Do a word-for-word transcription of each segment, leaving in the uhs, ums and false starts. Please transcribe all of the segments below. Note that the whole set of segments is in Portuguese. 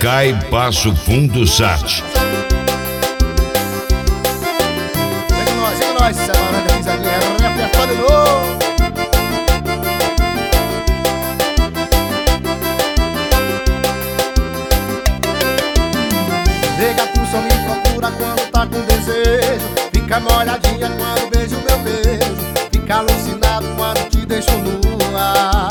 Sky Passo Fundo Sat. Chega nós, chega nós, semana da risadinha, era um repertório novo. Nega, tu só me procura quando tá com desejo. Fica molhadinha quando beijo meu beijo. Fica alucinado quando te deixo nua.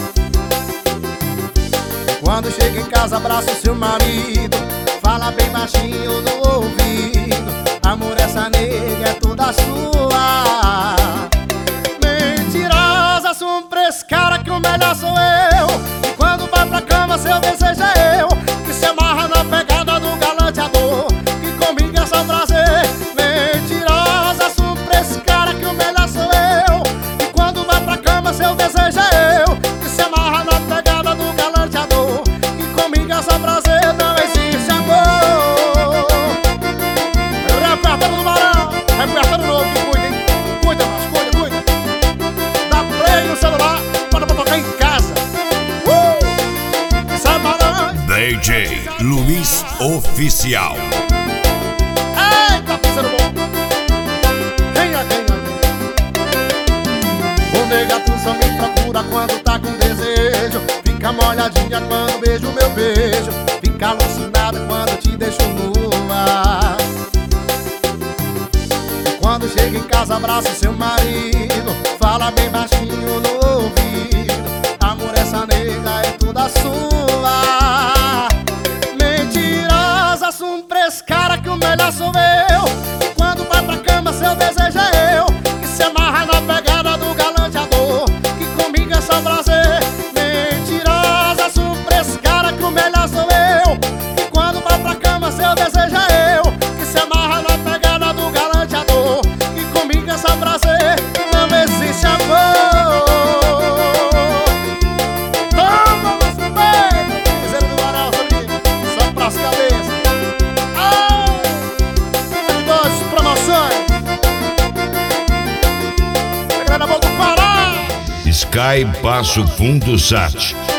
Quando chega em casa, abraça o seu marido. Fala bem baixinho no ouvido. Amor, essa nega é toda sua. Mentirosa, surpresa, cara, que o melhor sou eu. E quando vai pra cama, seu desejo é eu. Que se amarra na pegada do galanteador. Que comigo é só prazer. Mentirosa, surpresa, cara, que o melhor sou eu. E quando vai pra cama, seu desejo é eu. Que se amarra na pegada do galanteador. Que comigo é só prazer, não existe amor. Repertório do Barão, repertório novo, que cuida, hein? Cuida, mas cuida, cuida. Dá play no celular, bota pra tocar em casa. Uh! Sabanão. D J Luiz Oficial. Eita, parceiro bom. Venha, venha, venha. O nega, tu só me procura quando tá com desejo. Fica molhadinha quando beijo meu beijo. Fica alucinada quando te deixo nua. E quando chega em casa, abraça o seu marido. Fala bem baixinho no ouvido. Amor, essa nega é toda sua. Mentirosa, surpresa, cara, que o melhor sou eu. E quando vai pra cama, seu desejo é eu. Que se amarra na pegada do galanteador. Que comigo é só prazer. Mentirosa, surpresa, cara, que o melhor sou eu. E quando vai pra cama, seu desejo é eu. Que se amarra na pegada do galanteador. Que comigo é só prazer, não existe amor. Toma, mas bem, piseiro do varal, sabe? Só pras cabeças. Ah, duas promoções. Segredo da boca do Pará. Sky Passo Fundo Sat.